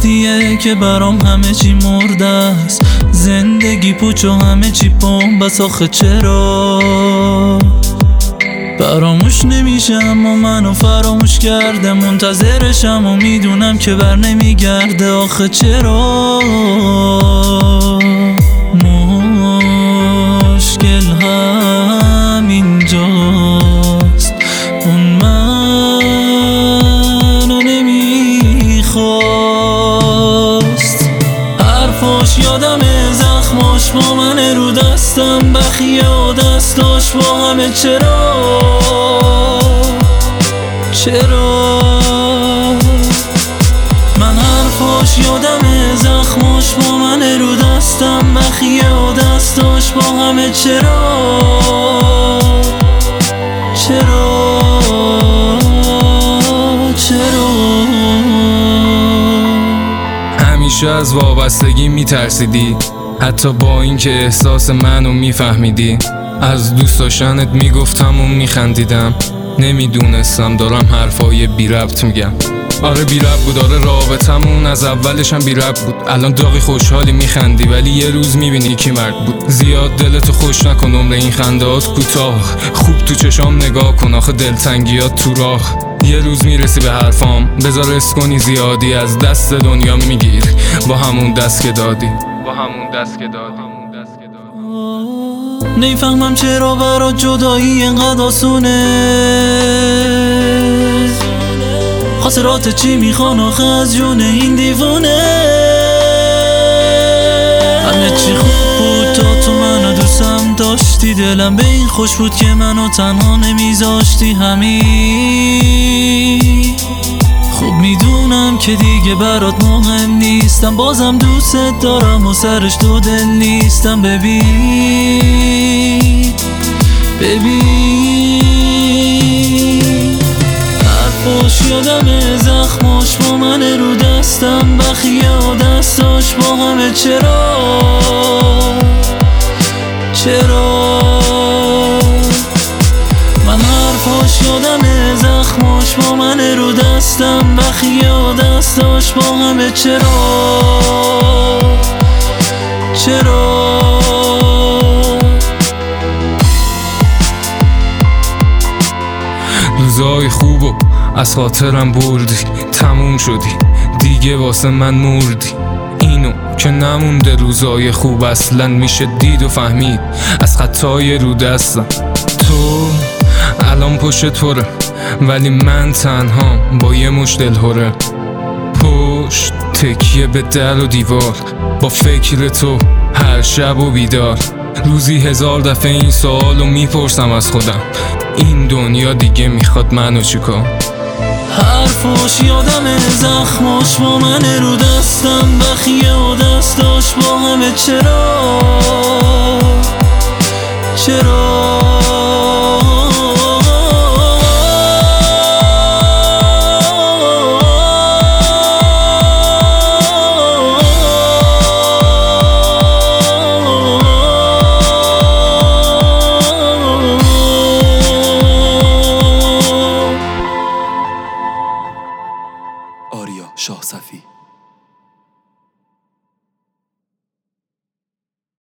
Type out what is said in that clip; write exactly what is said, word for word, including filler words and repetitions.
وقتیه که برام همه چی مرده است، زندگی پوچ و همه چی بمب است. آخه چرا فراموش نمیشه اما منو فراموش کرده، منتظرشم و میدونم که بر نمیگرده. آخه چرا مشکل همینجاست، اون منو نمیخواست. حرفاش یادمه، زخماش با من رو دستم، بخیه و دستاش با همه. چرا چرا من حرفاش یادمه، زخماش با من رو دستم، بخیه و دستاش با همه. چرا چرا چرا همیشه از وابستگی میترسیدی، حتی با اینکه احساس منو میفهمیدی. از دوست داشتنت میگفتم و میخندیدم، نمیدونستم دارم حرفای بی ربط میگم. آره بی ربط بود، آره رابطمون از اولش هم بی ربط بود. الان داغی خوشحالی میخندی ولی یه روز میبینی کی مرد بود. زیاد دلتو خوش نکن، عمر این خندهات کوتاه. خوب تو چشام نگاه کن، آخه دلتنگیات تو راه. یه روز میرسی به حرفام، بذار رس کنی زیادی، از دست دنیا میگیر با همون دست که دادی، با همون دست که دادی. نمیفهمم چرا برات جدایی اینقدر آسونه، خاطرات چی میخوان آخه از جون این دیوونه. همه چی خوب بود تا تو منو دوستم داشتی، دلم به این خوش بود که منو تنها نمیذاشتی. همین خوب میدونم که دیگه برات مهم نیستم، بازم دوست دارم و سرش تو دل نیستم. ببین ببین حرفاش یادمه، زخماش با من رو دستم، بخیه و دستاش با همه. چرا چرا من حرفاش یادمه، زخماش با من رو دستم، بخیه و دستاش با همه. چرا چرا روزای خوبو از خاطرم بردی، تموم شدی دیگه واسه من مردی. اینو که نمونده روزای خوب اصلا، میشه دید و فهمید از خطای رو دستم. تو الان پشت پره ولی من تنها با یه مش دلهره، پشت تکیه به در و دیوار، با فکر تو هر شب و بیدار. روزی هزار دفعه این سوالو میپرسم از خودم، این دنیا دیگه میخواد منو چیکار؟ حرفاش یادمه، زخماش با من رو دستم، بخیه و دستاش با همه. چرا چرا آریا شاه صفی.